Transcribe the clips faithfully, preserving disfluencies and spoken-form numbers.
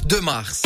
deux mars.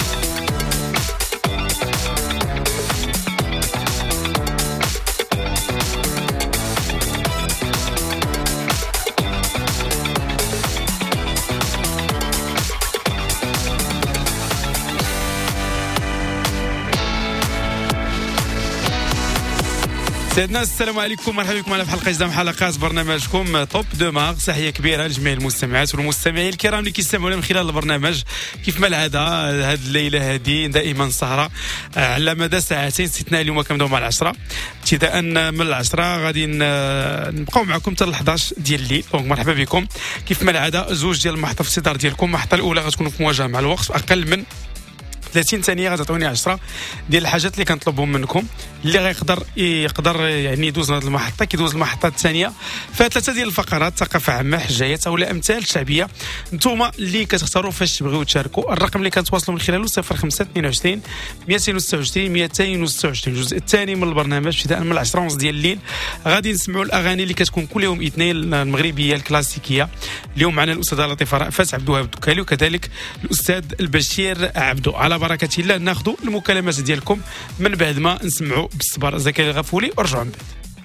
سيدنا السلام عليكم، مرحبا بكم على في حلقه جديده من حلقات برنامجكم توب دو مارس. تحيه كبيره لجميع المستمعات والمستمعين الكرام اللي كيستمعونا من خلال البرنامج. كيف ما العاده هذه الليله هذه دائما سهره على مدى ساعتين استثناء اليوم كنبداو مع العشرة ابتداء من العشرة غادي نبقاو معكم حتى ل الحادش ديال الليل. دونك مرحبا بكم. كيف ما العاده زوج ديال المحطه في الصدر ديالكم. المحطه الاولى غتكون في مواجهه مع الوقت اقل من ثلاثين ثانيه غتعطوني عشرة ديال الحاجات اللي كنطلبهم منكم اللي غيقدر يقدر يعني يدوز هذه المحطه كيدوز المحطه الثانيه فيها ثلاثه ديال الفقرات: ثقافه عامه، حجايات او امثال شعبيه. نتوما اللي كتختاروا فاش تبغيو تشاركوا. الرقم اللي كنتواصلوا من خلاله صفر خمسة اثنين وعشرين مئتين وستة وعشرين مئتين وستة وعشرين. الجزء الثاني من البرنامج ابتداء من العشرة ونص ديال الليل غادي نسمعوا الاغاني اللي كتكون كل يوم اثنين المغربيه الكلاسيكيه. اليوم معنا الاستاذه لطيفه رأفت عبد الوهاب الدكالي وكذلك الاستاذ البشير عبدو. على بركه الله ناخذوا المكالمات ديالكم من بعد ما نسمعوا بالصبر زكريا الغفولي ورجعوا من بعد.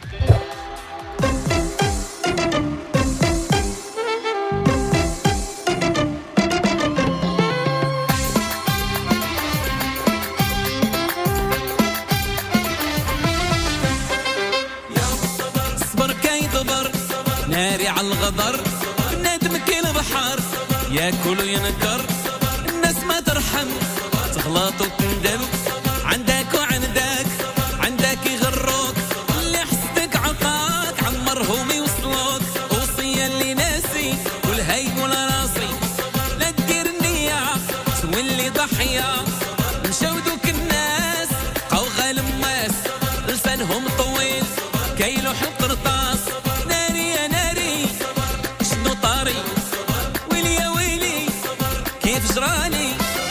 صبر كيدبر ناري على الغدر بنادم كاين بحر ياكل وينكر الناس ما ترحم تغلط وتندم عندك وعندك عندك يغروك اللي حسدك عطاك عمرهم يوصلوك. وصية اللي ناسي والهي ولا راسي لا تدير النية تولي ضحية. مشاو دوك الناس بقاو غالماس لسانهم طويل كيلوح القرطاس. ناري يا ناري شنو طاري ويلي يا ويلي كيف جرالي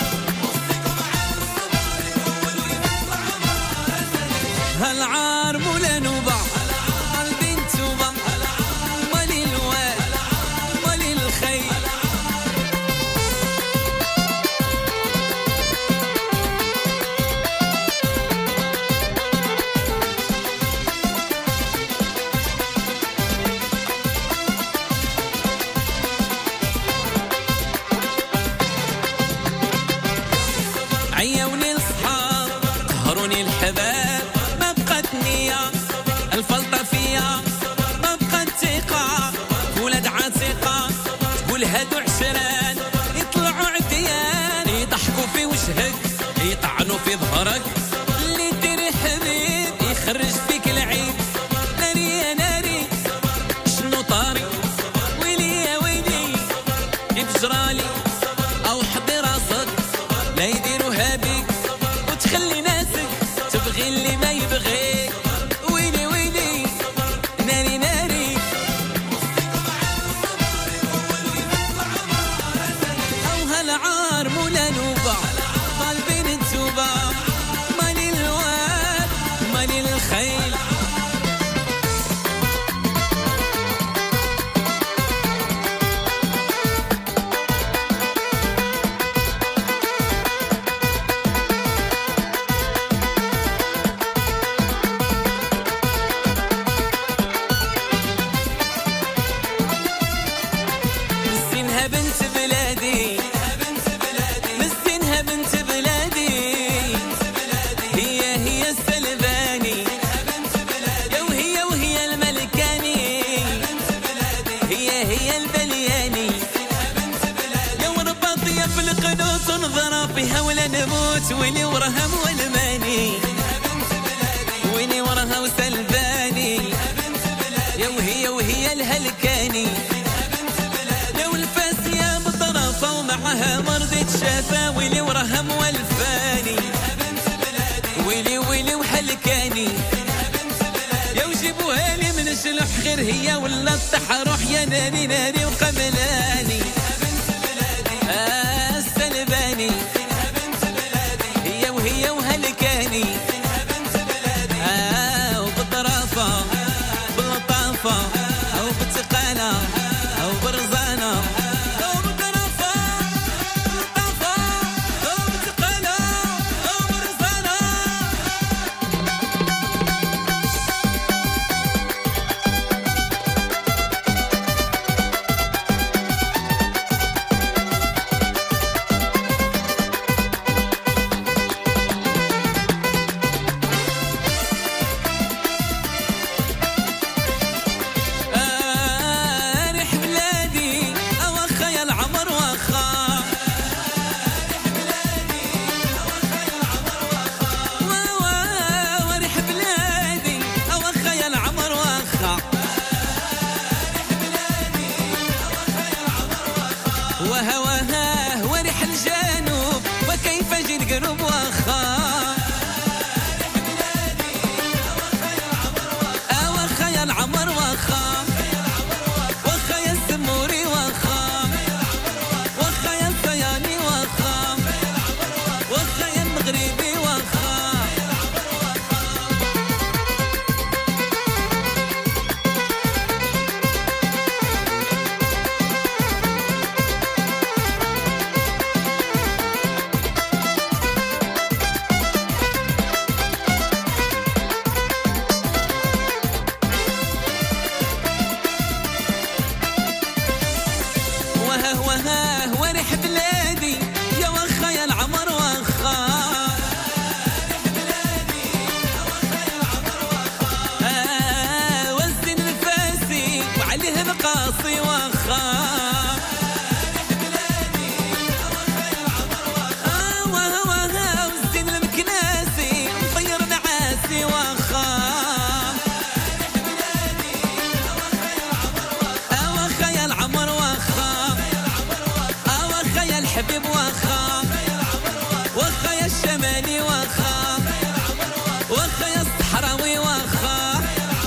هالعار مولا نوبة قلبي نتوبة مالي الواد مالي الخير. عيوني الصحاب قهروني الحباب ما بقت نية الفلطة فيا ما بقت ثقة ولاد عتيقة تقول هادو عشران يطلعوا عديان يضحكوا في وجهك يطعنوا في ظهرك اللي ديري حبيب يخرج فيك العيب. ناري يا ناري شنو طاري ويلي يا ويلي كيف جرالي او حضي راسك لا يديروها بيك وتخلي ناسك تبغي اللي ما يبغيك. ويلي ويلي ناري ناري او هالعار مولا نوبة قلبي نتوبة مالي الواد مالي الخيل. مسكينها بنت بلادي مسكينها بنت بلادي هي هي السلباني يا وهي وهي الملكاني هي هي البلياني يا ورباطية في القنوت ونضرب فيها ولا نموت ويلي وراها والماني ويلي وراها وسلباني يا وهي وهي الهلكاني يا والفاسية بطرفة ومعها مرضى شافا ويلي وراها موالفاني ويلي ويلي وحلكاني يا وجيبوها لي من شلح غير هي ولا الطحروح يا ناري ناري وقبلاني آه السلباني هي وهي وهلكاني آه وبطرفة بلطافة أو بتقالة أو برزانة أو بطرفة بلطافة وها وريح بلادي يا وخا يا العمر وخا آه وزن نفاسي وعليه القاصي وخا آه وها وها وزن المكناسي مطير نعاسي وخا آه وخا يا العمر وخا آه وخا يا الحبيب وخا وخا يا الشمالي وخا وخا يا الصحراوي وخا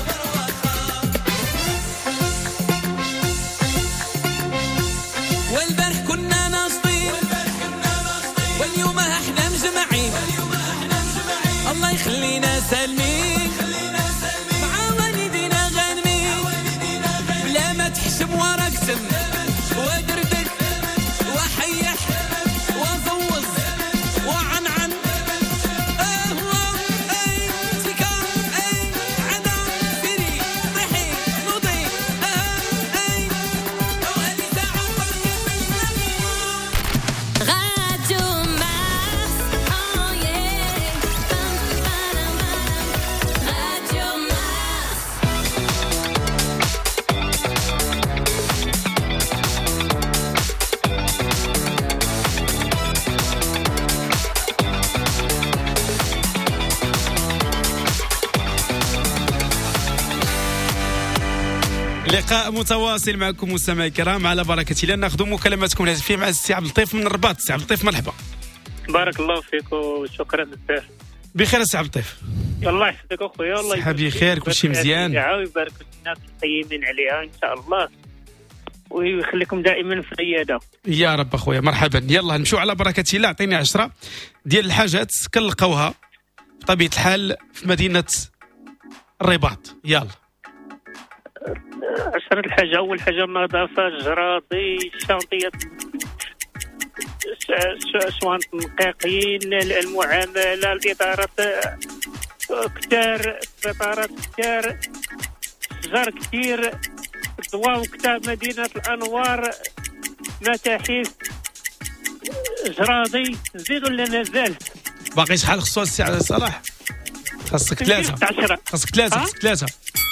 والبارح كنا ناشطين واليوم احنا مجمعين الله يخلينا سالمين مع والدينا غانمين بلا ما تحشم ورا كتم ودردك وحيح وزوز وعنعن اهوى اي سكا اي عدا سيري ضحي نضي اه اي وهذه ساعة Radio Mars, oh yeah. Radio Mars. لقاء متواصل معكم مستمعي الكرام على بركة الله. ناخذ مكالماتكم الهاتفية مع السي عبد اللطيف من الرباط. السي عبد اللطيف مرحبا. بارك الله فيك وشكرا بزاف. بخير السي عبد اللطيف؟ الله يحفظك اخويا. الله صحة بخير كلشي مزيان ويبارك في الناس القيمين عليها ان شاء الله ويخليكم دائما في العياده يا رب اخويا. مرحبا. يلا نمشيو على بركة الله. عطيني عشرة ديال الحاجات كنلقاوها بطبيعة الحال في مدينة الرباط. يلا عشرة الحاجة. أول حاجة النظافة، الجراضي، الشانطية، سواء النقاقين، المعاملة، الإدارة كتار، السفارات كتار، الشجر كتير، الضواء كتار، مدينة الأنوار، متاحف، جراضي. زيد ولا مازال؟ باقي شحال خصو السي صلاح؟ خاصك ثلاثة. عشرة. خاصك ثلاثة. خاصك ثلاثة.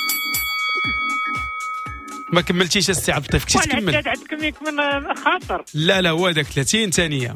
ما كملتيش السي عبد اللطيف. كنتي تكمل. وانا عندكم يكمل خاطر. لا لا هو هذاك ثلاثين ثانية.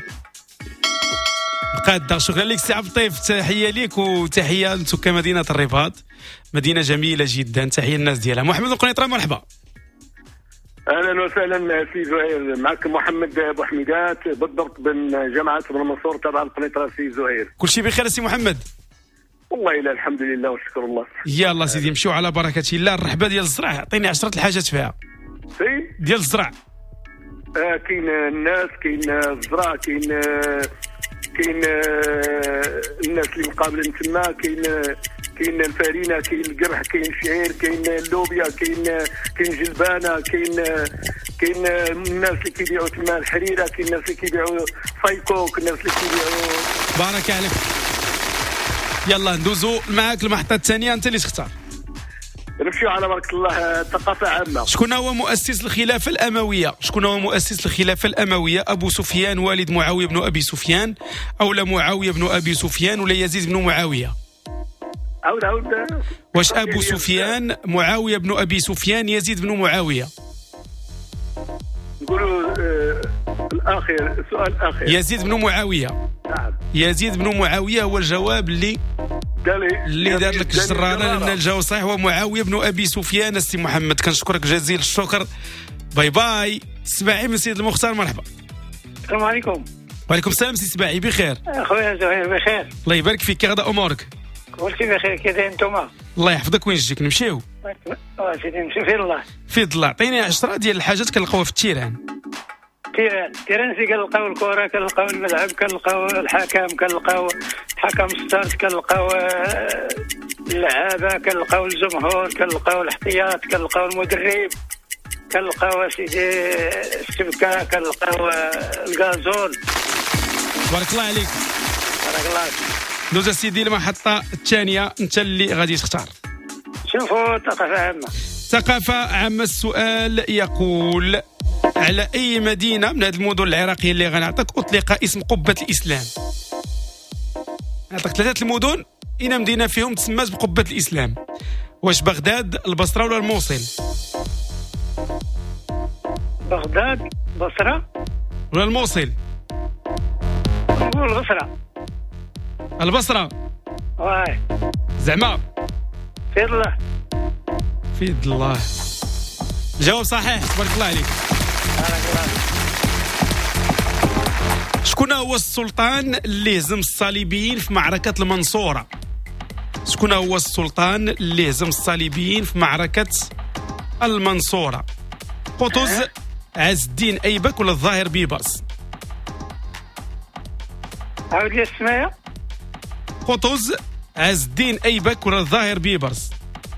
قاد شكرا لك سي عبد اللطيف. تحية ليك وتحية لسكان مدينة الرباط. مدينة جميلة جدا. تحية الناس ديالها. محمد القنيطرة مرحبا. اهلا وسهلا سي زهير. معك محمد بوحميدات بالضبط بن جامعة بن منصور تبع القنيطرة سي زهير. كل شيء بخير سي محمد؟ والله لا الحمد لله والشكر الله. يلا سيدي نمشيو على بركة الله. الرحبة ديال الزرع عطيني عشرة الحاجات فيها. سي ديال الزرع. آه كاين الناس، كاين الزرع، كاين آه كاين آه الناس اللي مقابلين تما، كاين آه كاين الفارينه، كاين القرح، كاين الشعير، كاين اللوبيا، كاين كاين جلبانه، كاين كاين الناس اللي كيبيعوا تما الحريره، كاين الناس اللي كيبيعوا فايكوك، الناس اللي كيبيعوا. بارك عليك. يلا ندوزو معاك المحطه الثانيه. انت اللي تختار. نمشيو على بركه الله. ثقافه عامه. شكون هو مؤسس الخلافه الامويه؟ شكون هو مؤسس الخلافه الامويه؟ ابو سفيان والد معاويه بن ابي سفيان، او لا معاويه بن ابي سفيان، ولا يزيد بن معاويه؟ عاود عاود. واش ابو سفيان، معاويه بن ابي سفيان، يزيد بن معاويه؟ نقولوا آه الاخير. السؤال الاخير. يزيد بن معاويه. نعم. يزيد بن معاويه هو الجواب اللي دالي اللي دار لك الجرانه، لان الجواب صحيح هو معاويه بن ابي سفيان. السي محمد كنشكرك جزيل الشكر. باي باي. سباعي من سيد المختار مرحبا. السلام عليكم. وعليكم السلام سي سباعي. بخير اخويا زهير؟ بخير الله يبارك فيك. كي غدا امورك؟ كلشي بخير. كي داير نتوما؟ الله يحفظك. وين جيك نمشيو؟ اه سيدي نمشي في الله. في الله. عطيني عشرة ديال الحاجات كنلقاوها في التيران. تيران تيران سي كنلقاو الكره، كنلقاو الملعب، كنلقاو الحكم، كنلقاو حكم ستارت، كنلقاو اللعابه، كنلقاو الجمهور، كنلقاو الاحتياط، كنلقاو المدرب، كنلقاو سيدي الشبكه، كنلقاو الغازول. بارك الله عليك. بارك الله. دوز سيدي المحطه الثانيه. انت اللي غادي تختار. شوفوا ثقافه عامه. ثقافه عامه. السؤال يقول على اي مدينه من هذه المدن العراقيه اللي غنعطيك اطلق اسم قبه الاسلام؟ نعطيك ثلاثه المدن اين مدينه فيهم تسمات بقبه الاسلام. واش بغداد، البصره ولا الموصل؟ بغداد، بصرة، ولا الموصل؟ نقول بصرة. البصره واي زعما؟ في الله. في يد الله. الجواب صحيح، تبارك الله عليك. بارك الله. شكون هو السلطان اللي هزم الصليبيين في معركة المنصورة؟ شكون هو السلطان اللي هزم الصليبيين في معركة المنصورة؟ قطز، عز الدين أيبك ولا الظاهر بيبرس؟ عاود لي السماية. قطز، عز الدين أيبك ولا الظاهر بيبرس؟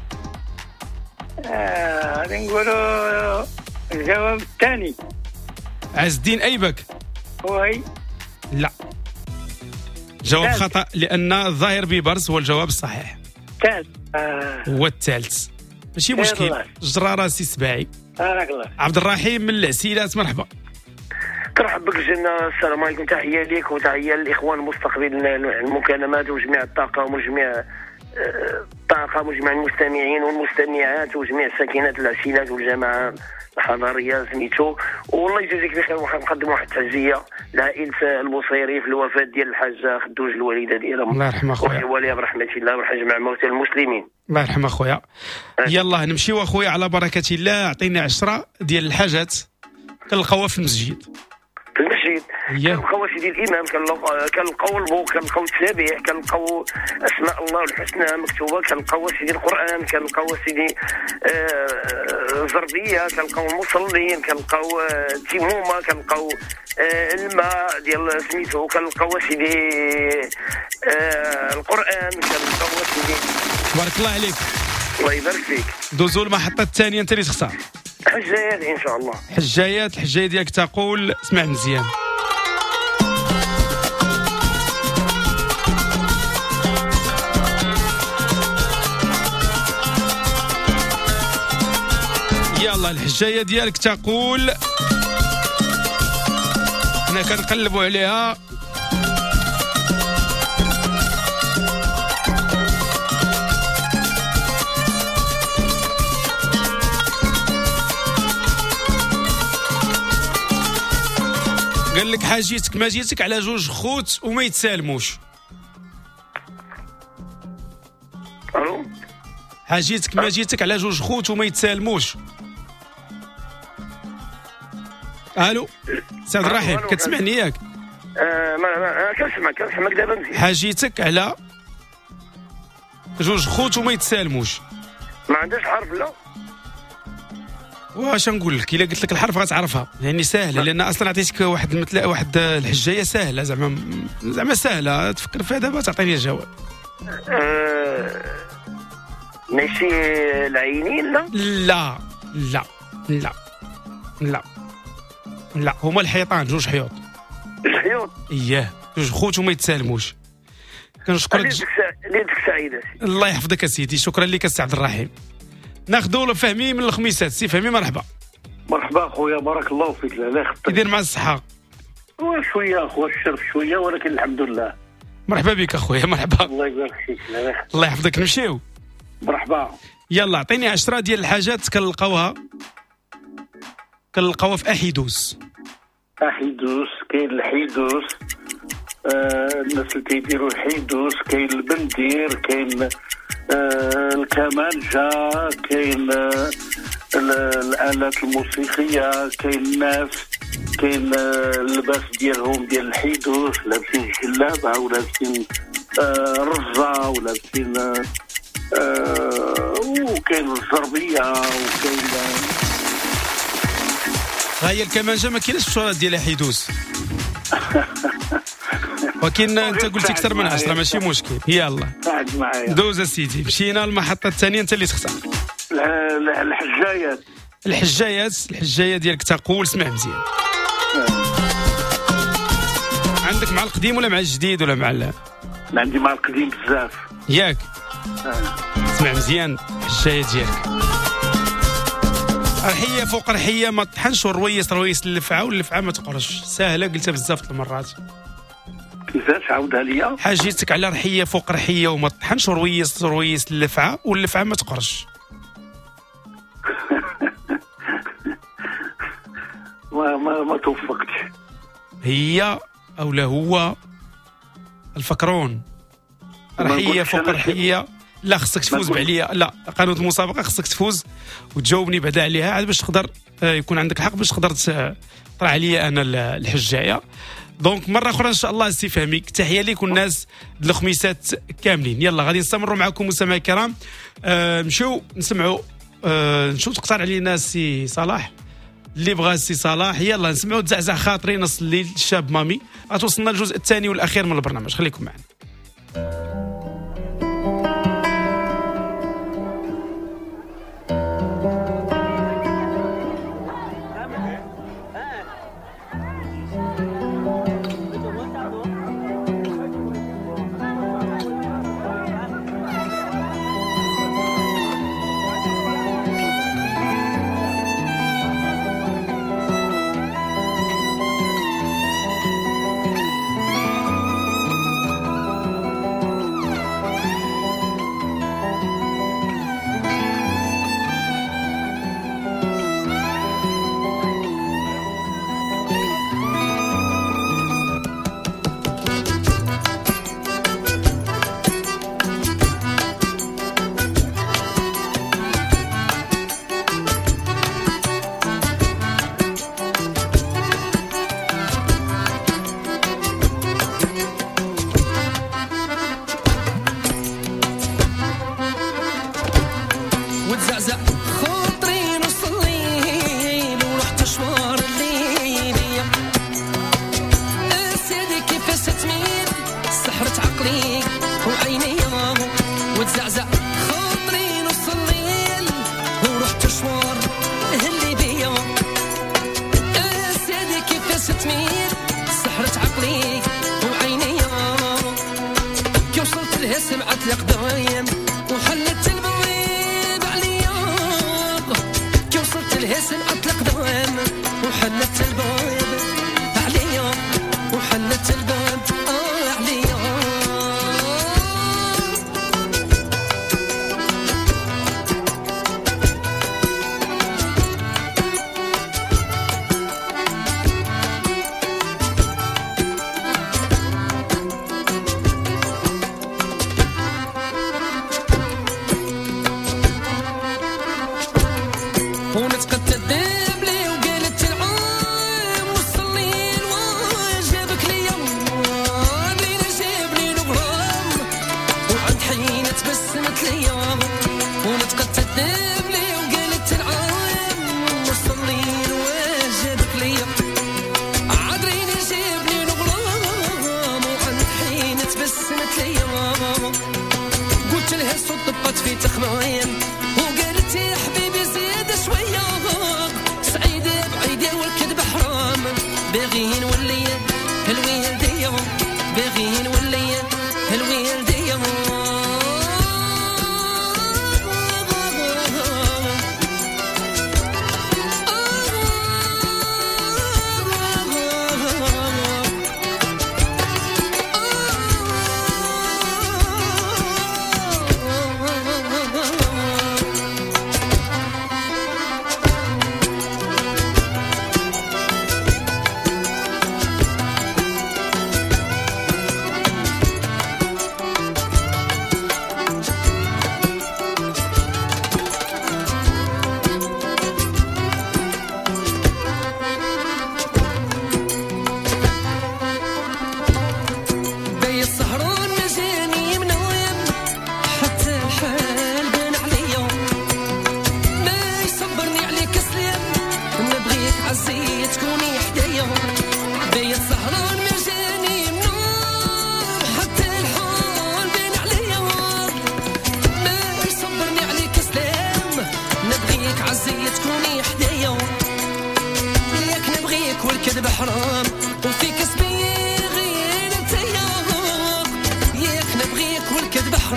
آه، غادي نقولوا الجواب الثاني. عز الدين أيبك؟ وهي لا، جواب ثالث. خطأ، لأن الظاهر بيبرس هو الجواب الصحيح. الثالث. آه، هو الثالث. ماشي خير مشكل، الله. جرى راسي سباعي. بارك الله. عبد الرحيم من العسيلات، مرحبا. ترحب بك جنة. السلام عليكم، تحية لك وتحية للإخوان المستقبلين المكالمات وجميع الطاقم وجميع آه، الطاقم وجميع المستمعين والمستمعات وجميع ساكنات العسيلات والجماعة الحضارية سميتو. والله يجازيك بخير. ونقدم واحد التعزية لعائلة البوصيري في الوفاة ديال الحاجة خدوج الوالدة ديالهم. الله يرحمها خويا. والي برحمة الله ورحمة جميع موتى المسلمين. الله يرحم اخويا. يلا نمشيو اخويا على بركه الله. اعطيني عشرة ديال الحاجات كنلقاوها في المسجد. في المسجد إيه. كنلقاو سيدي الامام، كنلقاو كنلقاو البوك، كنلقاو التسابيح، كنلقاو اسماء الله الحسنى مكتوبه، كنلقاو سيدي القران، كنلقاو سيدي آه الزربيه، كنلقاو المصلين، كنلقاو آه التيمومه، كنلقاو آه الماء ديال سميتو، كنلقاو سيدي آه القران، كنلقاو سيدي. تبارك الله عليك. الله يبارك فيك. دوزو المحطه الثانيه انت اللي تختار. حجايات ان شاء الله. حجايات. الحجايه ديالك تقول، اسمع مزيان. يلا الحجايه ديالك تقول، انا كنقلبوا عليها. قال لك حاجيتك ما جيتك على جوج خوت وما يتسالموش. الو، حاجيتك ما جيتك على جوج خوت وما يتسالموش. الو سعد الرحيم، كتسمعني ياك؟ آه ما ما كنسمعك كنسمعك دابا مزيان. حاجيتك على جوج خوت وما يتسالموش. ما عندهاش حرف لا. واش نقول لك؟ الا قلت لك الحرف غتعرفها، لاني ساهله، لان اصلا عطيتك واحد مثل واحد الحجايه ساهله، زعما زعما ساهله، تفكر فيها دابا تعطيني الجواب. آه ماشي العينين لا. لا لا لا لا لا، هما الحيطان، جوج حيوط. الحيوط. اياه، جوج خوت وما يتسالموش. كنشكرك. ليلتك سعيده. الله يحفظك اسيدي، شكرا لك السي عبد الرحيم. ناخذوا فهمي من الخميسات. سي فهمي مرحبا. مرحبا خويا، بارك الله فيك. الله يخطيك. يدير مع الصحه. شويه اخويا، الشرف شويه ولكن الحمد لله. مرحبا بك اخويا، مرحبا. الله يبارك فيك. الله يخطيك. الله يحفظك. نمشيو. مرحبا. يلا اعطيني عشرة ديال الحاجات كنلقاوها كنلقاوها في احيدوس. احيدوس، كاين الحيدوس، آه الناس اللي كيديروا الحيدوس، كاين البندير، كاين آه الكمانجه، كاين آه الآلات الموسيقية، كاين الناس، كاين آه اللباس ديالهم ديال الحيدوس، لابسين جلابه ولابسين آه رزه ولابسين آه آه وكاين الزربيه وكاين آه ها هي الكمانجه ما كاينش في الشهرات ديال حيدوس. ولكن انت قلت اكثر من عشرة، ماشي مشكل. يلا قاعد معايا. دوز اسيدي. مشينا المحطه الثانيه، انت اللي تختار. الحجايات. الحجايات. الحجايه ديالك تقول، اسمع مزيان. عندك مع القديم ولا مع الجديد ولا مع ال... عندي مع القديم بزاف. ياك؟ اسمع مزيان الحجايه ديالك. رحيه فوق رحيه ما طحنش، والرويس رويس اللفعه واللفعه ما تقرش. سهله قلتها بزاف المرات. كيفاش عاودها ليا؟ حاجيتك على رحيه فوق رحيه وما طحنش، ورويس رويس اللفعه واللفعه ما تقرش. ما ما ما توفقتش. هي او لا هو الفكرون. رحيه فوق رحيه. لا خصك تفوز بعليا، لا قانون المسابقه خصك تفوز وتجاوبني بعدا عليها عاد باش تقدر يكون عندك الحق باش تقدر تطرح عليا انا الحجايه. دونك مره اخرى ان شاء الله سي فهمي، تحيه ليك والناس د الخميسات كاملين. يلا غادي نستمروا معكم مستمعي الكرام. آه نمشيو نسمعوا آه نشوف تقترح علينا سي صلاح اللي بغى سي صلاح. يلا نسمعوا تزعزع خاطري نص الليل الشاب مامي. غتوصلنا الجزء الثاني والاخير من البرنامج، خليكم معنا.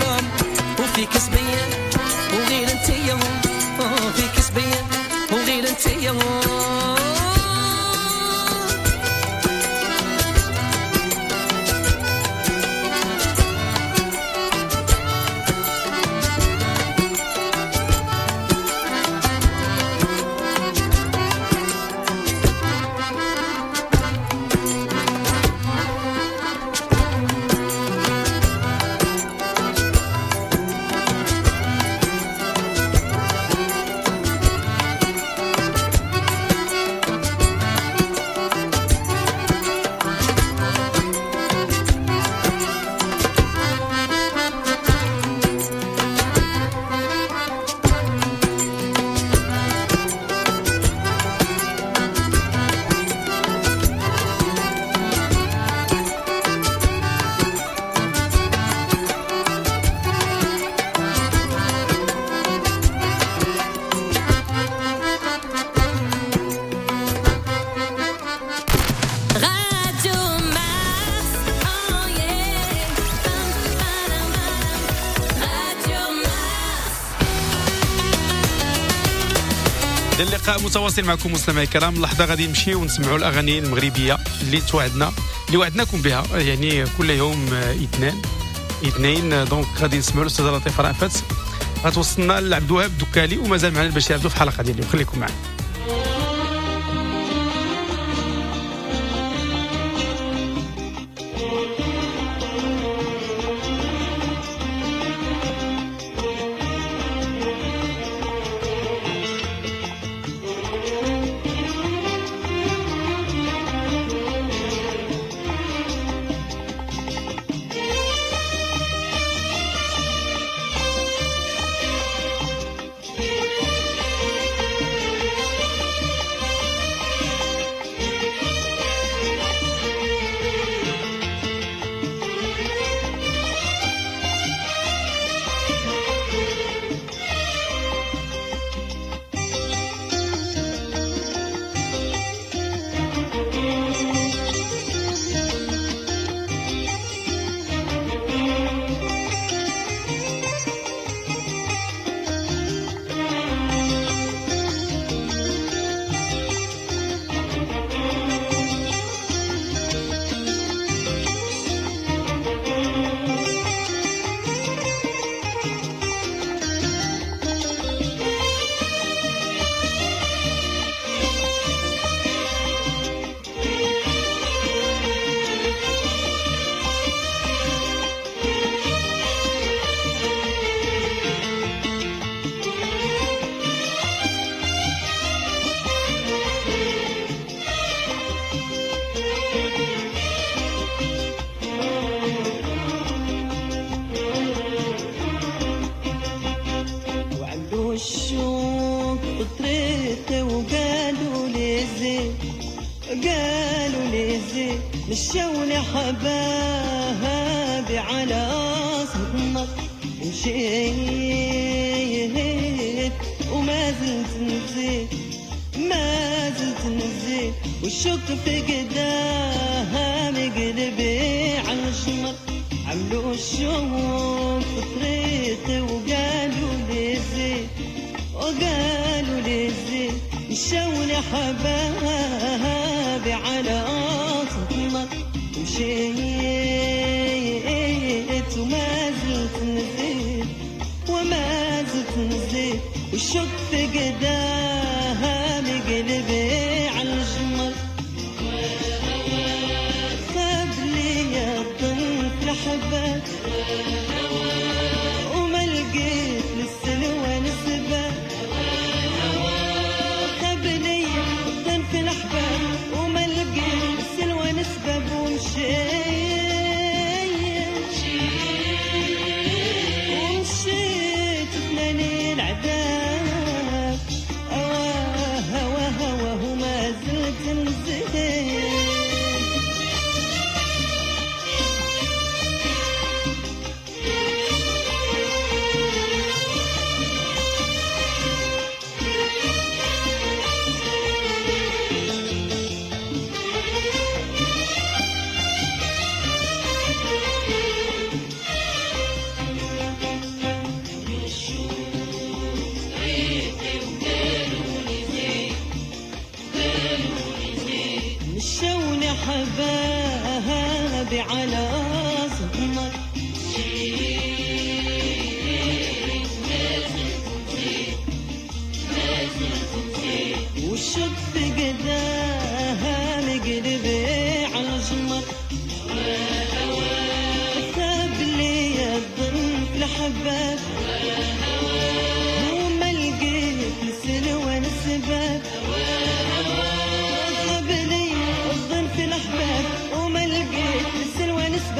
فيك سبيان وغير انت يا فيك سبيان وغير الى اللقاء متواصل معكم مستمعي الكرام. لحظه غادي نمشيو ونسمعوا الاغاني المغربيه اللي توعدنا اللي وعدناكم بها يعني كل يوم اثنين اثنين دونك غادي نسمعوا الاستاذه لطيفه رأفت غتوصلنا لعبد الوهاب الدكالي ومازال معنا باش يعبدوا في الحلقه ديال اليوم. خليكم معنا. قالوا لي زين مشوني حبابي على صدمك مشيت وما زلت نزيد ما زلت نزيد والشوق في قدامي قلبي على الشمر عملوا الشوق في طريقي وقالوا لي زين وقالوا لي زين مشوني حبابي على صدمك مشيت وما زلت نزيد وما زلت نزيد والشوق في قدامي قلبي على الجمر خاب لي الظن في الحبات وما لقيت للسلوى نسبات خاب لي الظن في الحبات وما لقيت للسلوى نسباب ومشيت ومشيت ثناني العذاب هواه هواه هواه وما زلت نزيد مشوني حبابي على صدمك والشوق في قدامي قلبي على الجمر كتب لي الظن في الحباب وما لقيت لسلوى نسباب كتب لي الظن في الأحباب وما لقيت لسلوى نسباب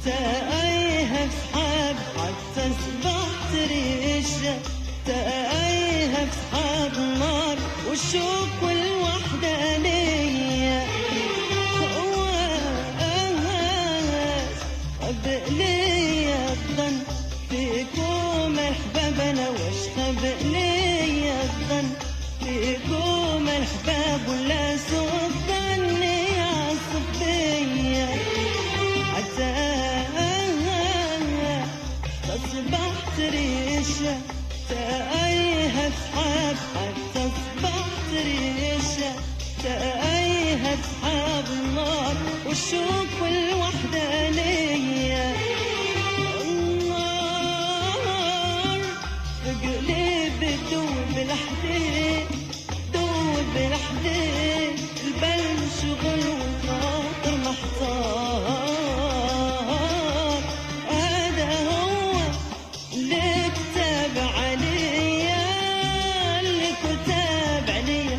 تايهة في صحاب حتى صبحت ريشة تايهة في صحاب النار والشوق والوحدانية خب لي الظن فيكم الحباب انا واش خب لي الظن فيكم الحباب ولا سوء ظني يعصب بيا حتى أصبحت ريشة تايهة صحاب حتى أصبحت ريشة تايهة صحاب النار والشوق والوحدانية النار في قلبي تدوب الحديد تدوب الحديد البال مشغول والخاطر محتار هذا هو اللي كتب عليا اللي كتب عليا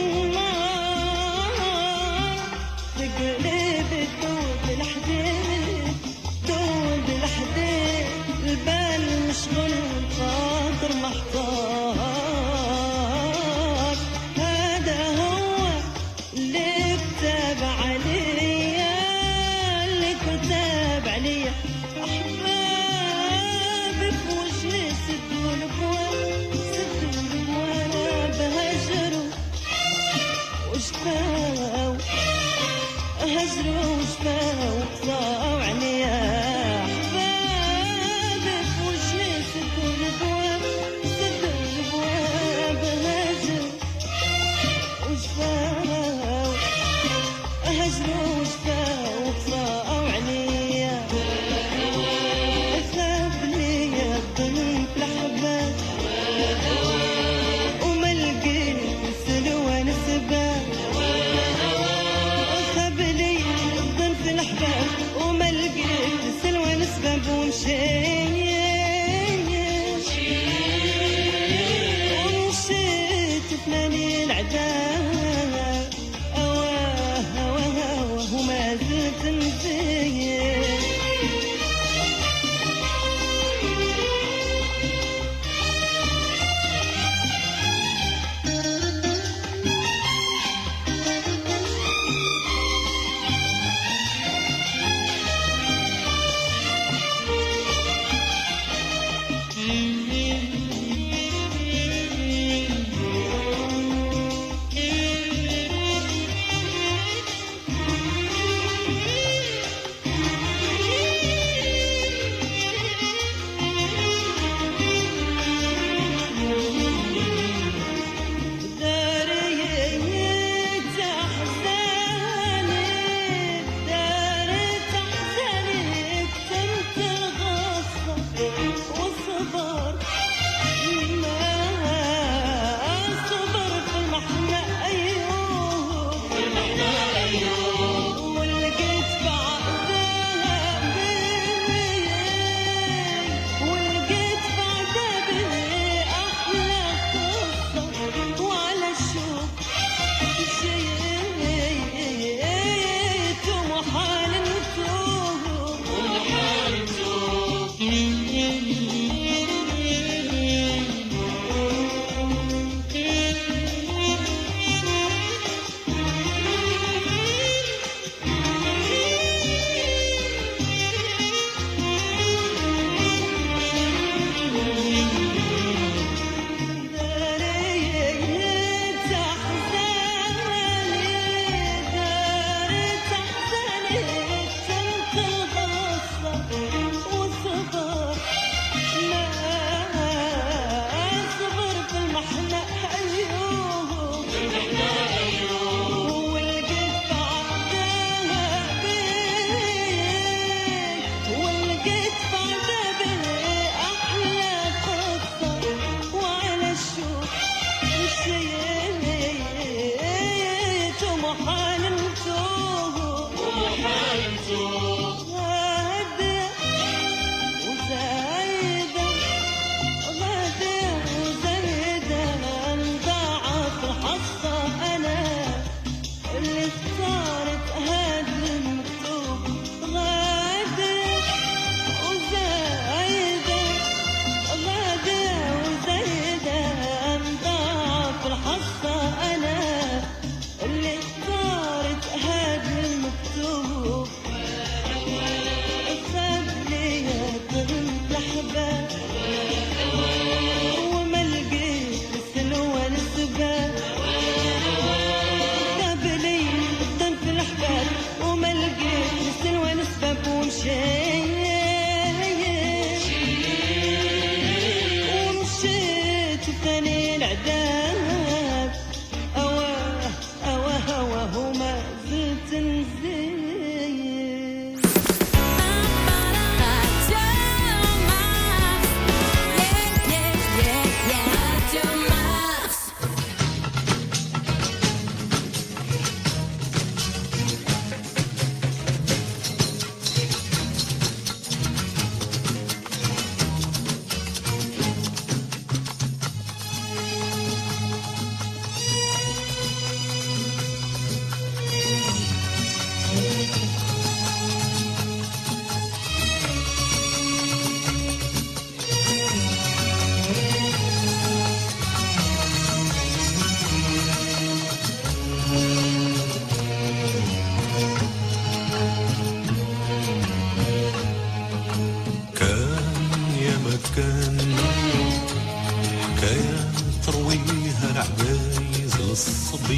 النار في قلبي تدوب الحديد تدوب الحديد البال مشغول والخاطر محتار هذا هو اللي كتب عليا اللي كتب عليا أحبابي في وجهي سدوا الابواب سدوا الابواب هجروا وشفاو هجروا وشفاو وقطعوا عليا أحبابي في وجهي سدوا الابواب سدوا الابواب هجروا وشفاو هجروا وشفاو وقطعوا عليا خاب لي الظن في الحباب وما لقيت سلوى نسباب خاب لي الظن في الحباب وما لقيت سلوى نسباب ومشيت ومشيت فلاني العذاب أواه أواه أواه وما زلت نزيد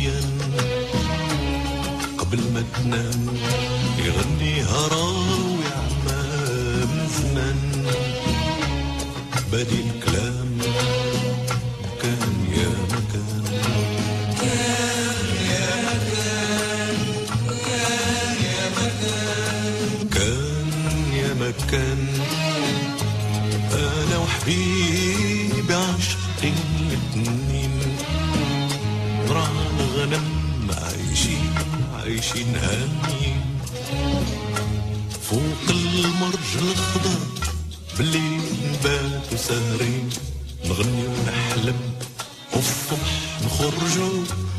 مزيان قبل ما تنام يغنيها راوي عمام زمان بادي الكلام كان يا مكان كان يا مكان كان يا مكان كان يا مكان أنا وحبيبي عاشقين الاتنين رانا الغنم عايشين عايشين هانيين فوق المرج الخضر بالليل نباتو سهرين نغني ونحلم والصبح نخرجو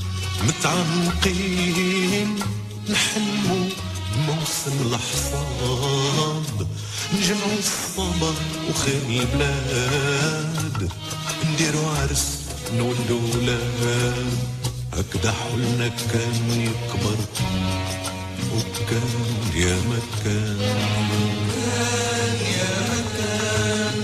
متعمقين نحلمو موسم الحصاد نجمعو الصبر وخير البلاد نديرو عرس نولدو ولاد هكذا حلنا كان يكبر وكان يا مكان كان يا مكان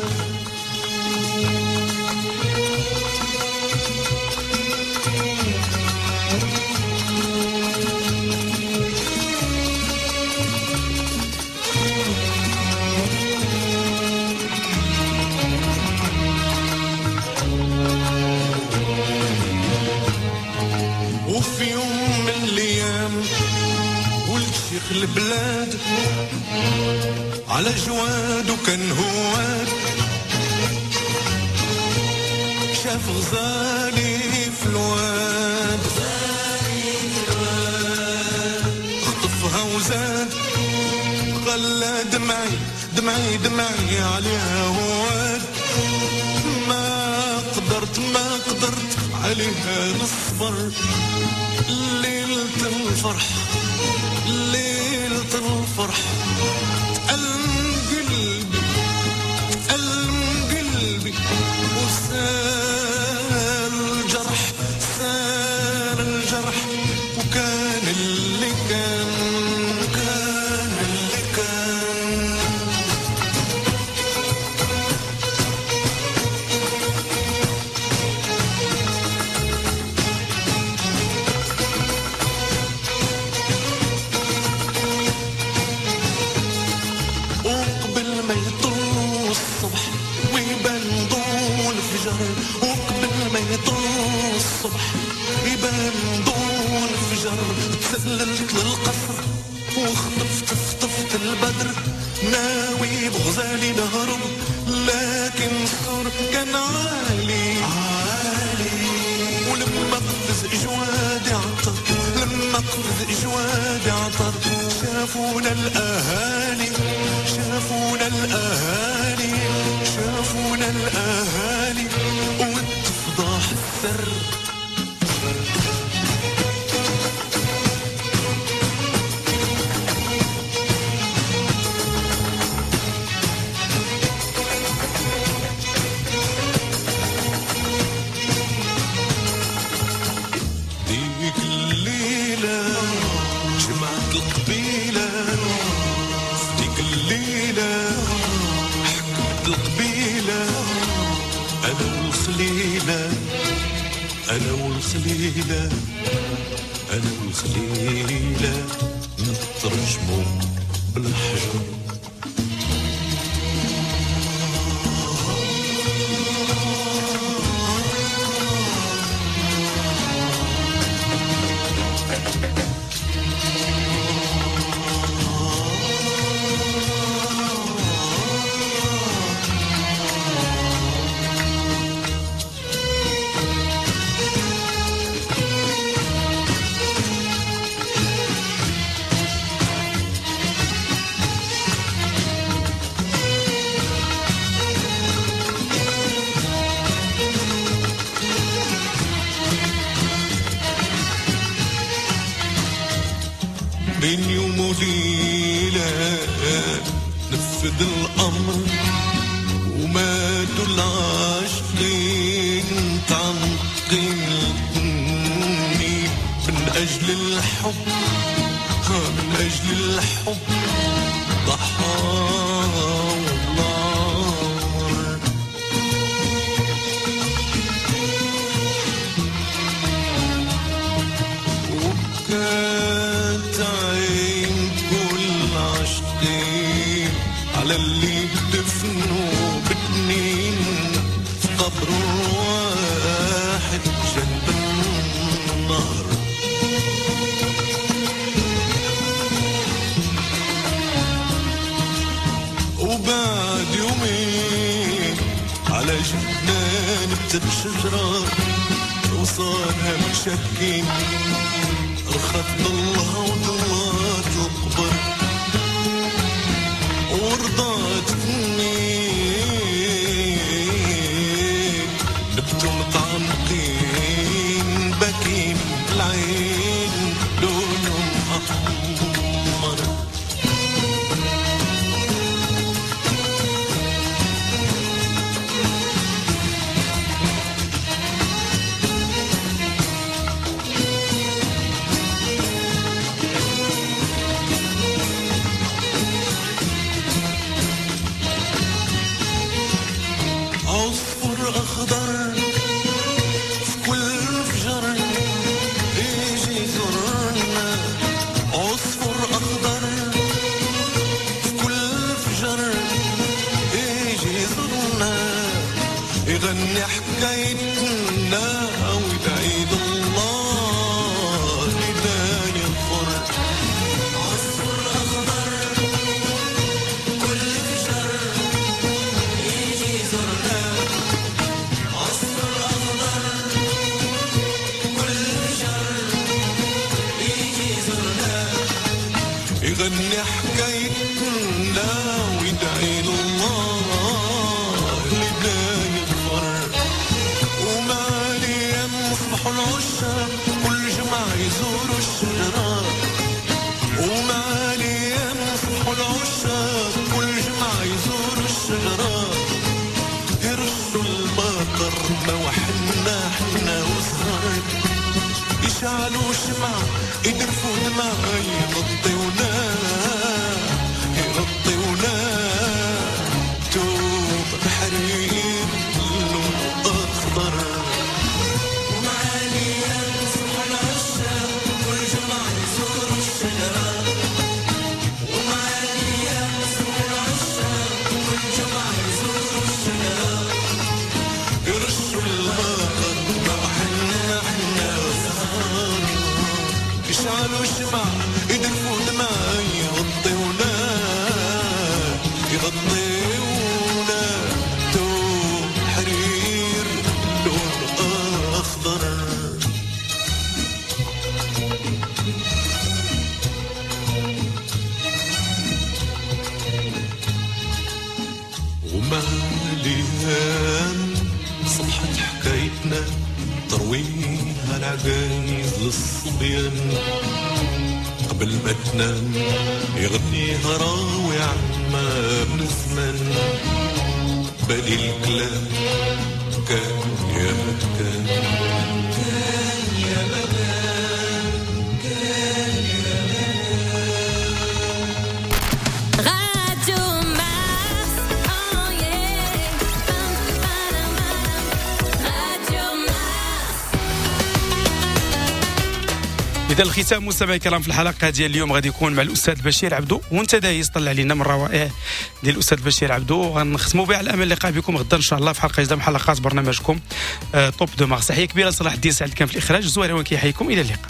وفي يوم من الايام ولد شيخ البلاد على جواد وكان هواد شاف غزالي في الواد خطفها وزاد خلى دمعي دمعي دمعي عليها هواد ما قدرت ما قدرت عليها نصبر ليلة الفرح ليلة الفرح ألم قلبي ألم قلبي وسال الجرح سال الجرح وكان اللي كان كان اللي كان وقبل ما يطل الصبح ويبان ضوء الفجر وقبل ما يطل الصبح يبان ضوء الفجر تسللت للقصر وخطفت خطفت البدر ناوي بغزالي نهرب لكن السور كان عالي عالي ولما قفز جوادي عطر لما قفز جوادي عطر شافونا الأهالي شافونا الأهالي شافونا الأهالي والتفضاح السر ديك الليلة جمعت القبيلة ديك الليلة حكمت القبيلة أنا والخليلة أنا والخليلة أنا والخليلة نترجمو بالحجر بين يوم وليلة نفذ الأمر وماتوا العاشقين متعمقين من أجل الحب من أجل الحب ضحى والله حزين على اللي دفنوا بتنين في قبر واحد جنب النهر. وبعد يومين على جنان بتت شجرة وصارها مشكين رخت ضلها وضلات القبر ورضات اثنين نبتوا متعمقين باكين العين لونهم أحمر. عصفور أخضر في كل فجر يجي يزورنا. عصفور أخضر في كل فجر يجي يزورنا يغني حكايتنا ويدعي الله لداني الفر. عصفور أخضر كل فجر يجي يزورنا. يغني حكايتنا ويدعي الله لداي الفر. ومالي يصبحوا العشاق كل جمعة يزوروا الشجرة. ومالي يصبحوا العشاق كل جمعة يزوروا الشجرة. يرشوا المطر ما وحنا حنا وصغار يشعلوا شمعة يدرفوا دماء يغطيونا يغطيونا توب حرير لون أخضر. ومعالي يصبح العشاق كل جمعة يزوروا الشجرة. ومعالي يصبح العشاق كل جمعة يزوروا الشجرة. يرشوا المطر ما وحنا حنا وصغار يشعلوا شمع يدرفوا دماء يغطيونا يغطيونا توب حرير لون أخضر. وماليان صبحت حكايتنا ترويها العجايز للصبيان قبل ما تنام يغنيها راوي عما من زمان. بالي الكلام كان يا كان كان يا مكان كان يا Radio Mars, oh yeah. Radio Mars. إذا الختام مستمعي الكرام في الحلقة ديال اليوم غادي يكون مع الأستاذ بشير عبدو وأنت دايز طلع علينا من روائع ديال الأستاذ بشير عبدو. غنختموا بها على أمل اللقاء بكم غدا إن شاء الله في حلقة جديدة من حلقات برنامجكم آه توب دو مارس. تحية كبيرة صلاح الدين سعد كان في الإخراج. زوير وين كيحييكم إلى اللقاء.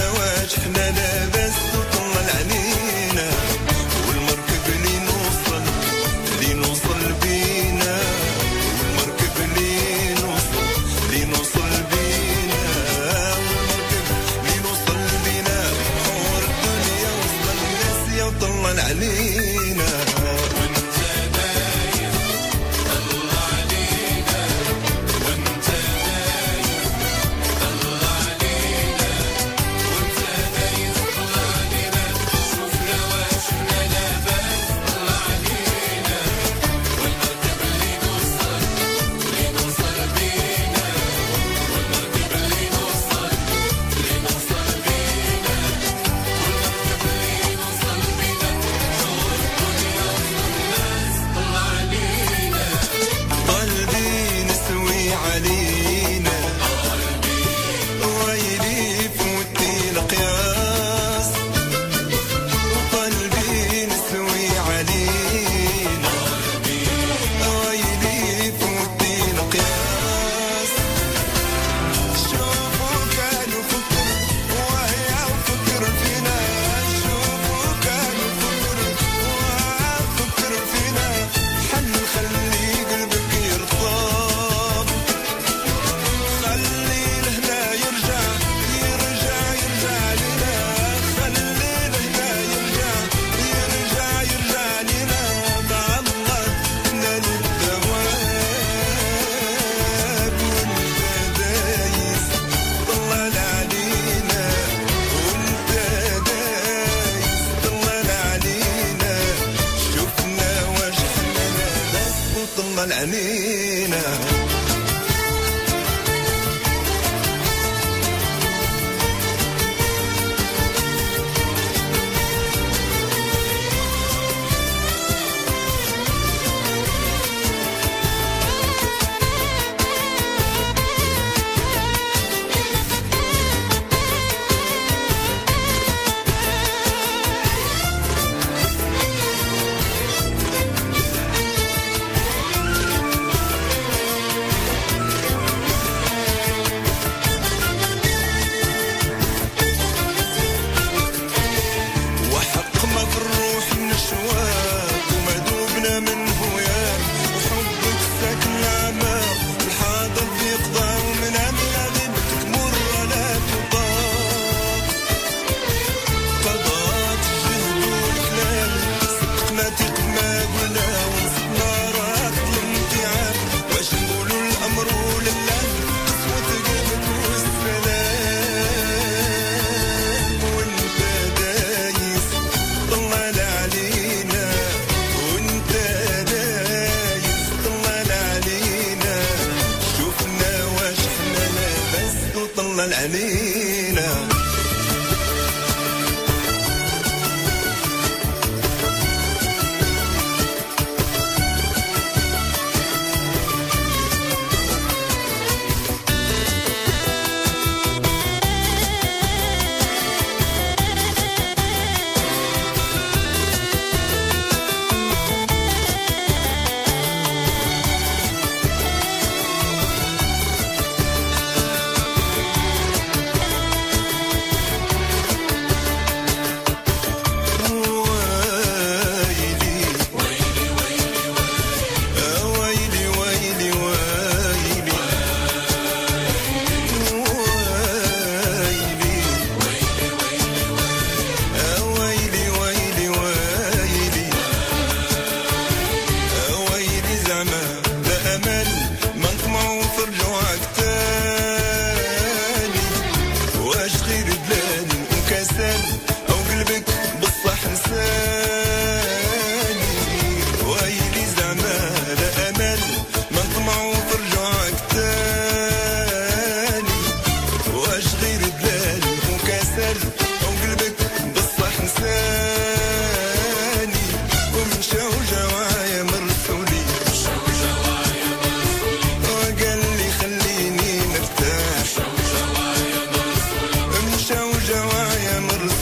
حنا لاباس وطلع علينا والمركب اللي نوصل طلع العنينة. العنينة.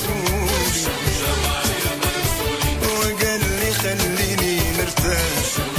وقال لي خليني نرتاح.